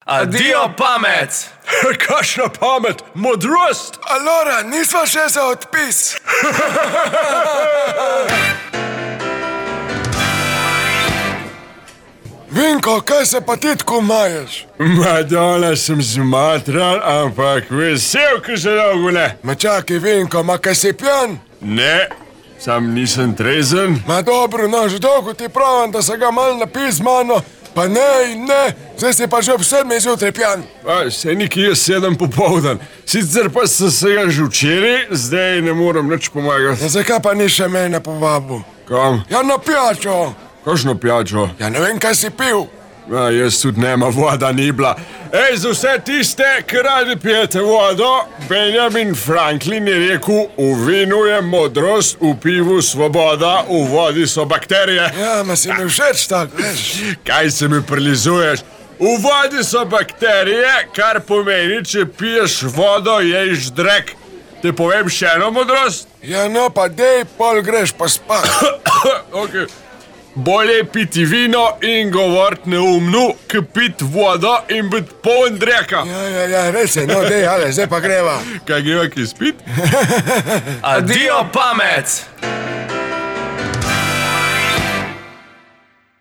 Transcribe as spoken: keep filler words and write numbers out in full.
Adijo pamet! Kakšna pamet, modrost! Alora, nisva še za odpis. Vinko, kaj se pa ti tako maješ? Madonna, sem zmatran, ampak vesel, ko se dolgo ne. Ma čakaj, Vinko, ma kaj si pijan? Ne, sam nisem trezen. Ma dobro, no, že dolgo ti pravim, da se ga mal napij z mano, pa ne in ne, zdaj si pa že ob sedmi zjutraj pijan. Saj nekje je sedem popoldan, sicer pa sem se ga že včeraj, zdaj ne morem nič pomagati. Ja, zakaj pa ni še mene povabil? Kam? Ja, na pijačo. Kakšno pijačo? Ja, ne vem, kaj si pil. Ja, jaz tudi nema, voda ni bila. Ej, za vse tiste, ki radi pijete vodo, Benjamin Franklin je rekel, v vinu je modrost, v pivu svoboda, v vodi so bakterije. Ja, ma si mi všeč tak, veš. Kaj se mi prilizuješ? V vodi so bakterije, kar pomeni, če piješ vodo, ješ drek. Te povem še eno modrost? Ja, no, pa dej, pol greš pa spat. Ok. Bolje piti vino in govorit neumno, ki pit vodo in biti poln dreka. Ja, ja, ja, res je, no, dej, ale, zdaj pa greva. Kaj greva, ki spit? Adijo pamet!